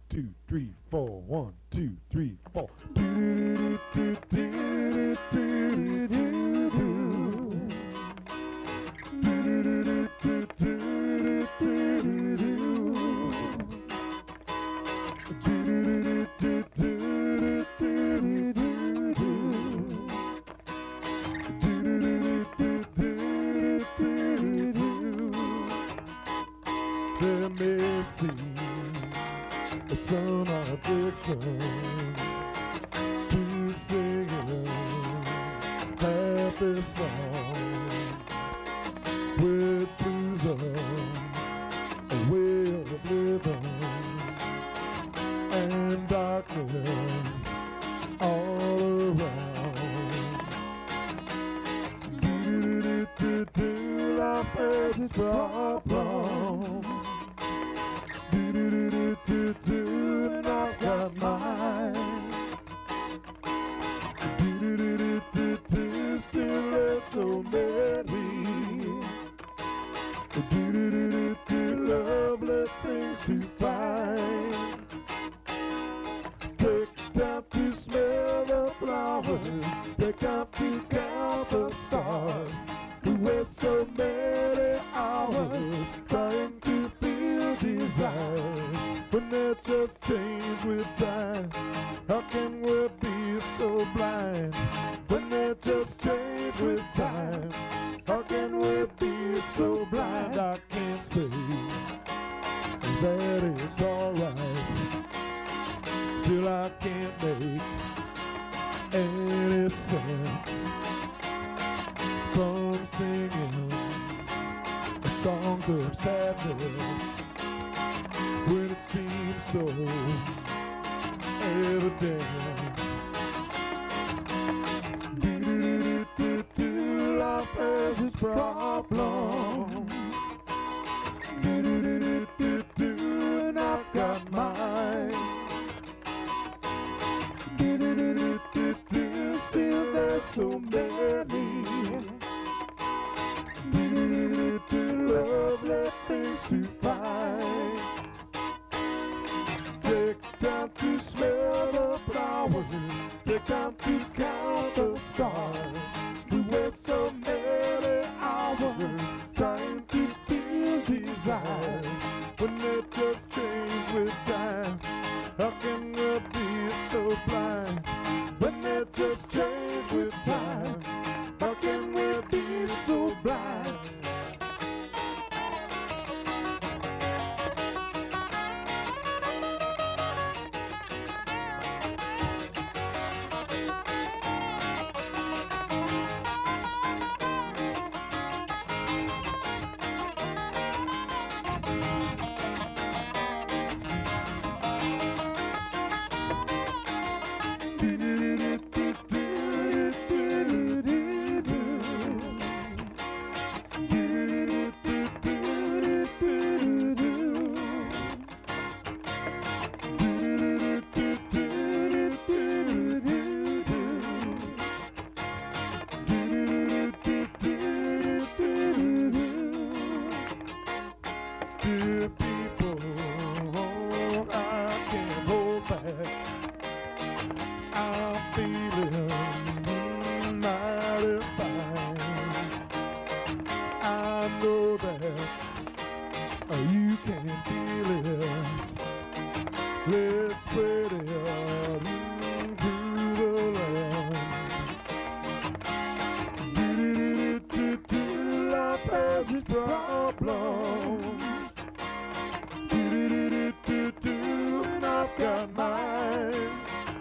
2, 3, 4. 1, 2, 3, 4. They're missing a son of addiction to singing happy songs with blues a way of living and darkness all around. Do life has its problems. And I've got mine. Still there's so many lovely things to find. Take time to smell the flowers, take time to count the stars. We waste so many hours trying to feel desire, when they just change with time. How can we be so blind when they just change with time? How can we be so blind? I can't say that it's alright, still I can't make any sense from singing a song of sadness when it seems so evident. Life has its problems. And I've got mine. Still there's so many lovely things to find. Take time to smell the flowers, take time to count the stars. We waste so many hours trying to feel desire, when they just change with time. How can we be so blind when they just change with time? How can we be so blind? Dear people, I can't hold back. I'm feeling mighty fine. I know that you can feel it. Let's spread it into the land. Life has its problems. And I've got mine.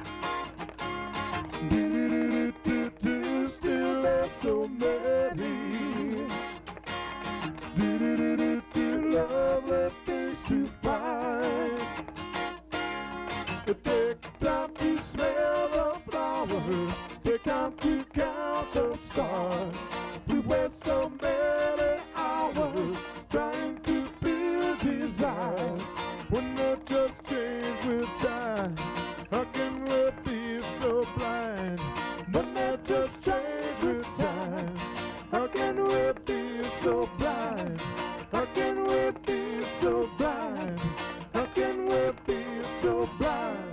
Still there's so many lovely things to find. Take time to smell the flowers, take time to count the stars. We waste so many hours trying to feel desire, when they just change with time. How can we be so blind when they just change with time? How can we be so blind? How can we be so blind? How can we be so so blind.